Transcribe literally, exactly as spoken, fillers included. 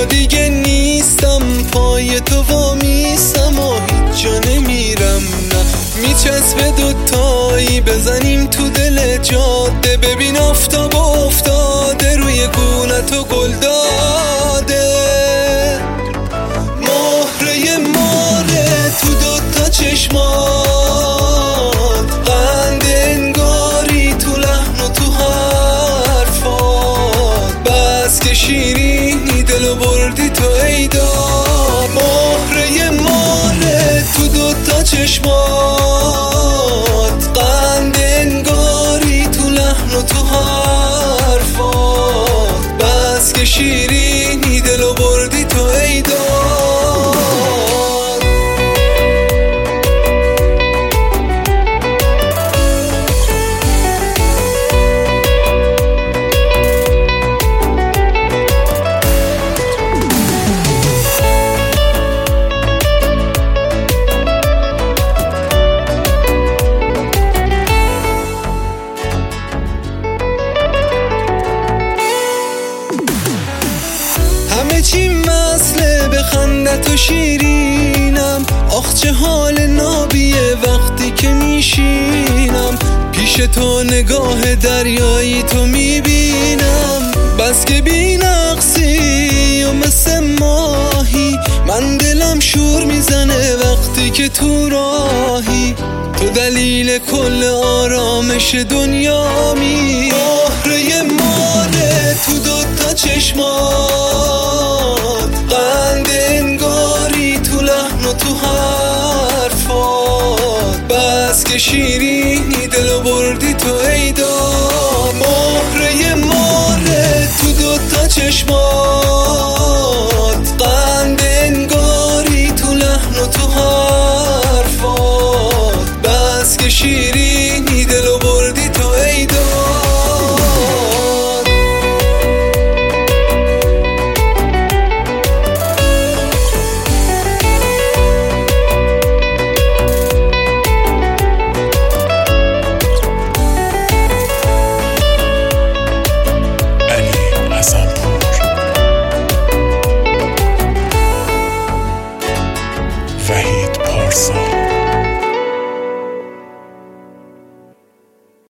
جا دیگه نیستم، پای تو وامیستم و هیچ جا نمیرم. نه میچسبه دوتایی بزنیم تو دل جاده، ببین آفتاب افتاده روی گونت و گل داده. مهره ماره تو دوتا چشمات، قند انگاری تو لحن و تو حرفات، بس که شیرینی دلو بردی تو ای داد. مهره ماره تو دوتا چشمات، قند انگاری تو لحن و تو حرفات، بس که شیرینی دلو بردی تو ای داد. همه چی مسئله به خندت و شیرینم، آخ چه حال نابیه وقتی که میشینم پیش تو. نگاه دریایی تو میبینم، بس که بی نقصی و مثل ماهی، من دلم شور میزنه وقتی که تو راهی. تو دلیل کل آرامش دنیامی. مهره ماره تو دوتا چشمات، قند انگاری تو لحن و تو حرفات، بس که شیرینی دلو بردی تو ای داد. مهره ماره تو دوتا چشمات،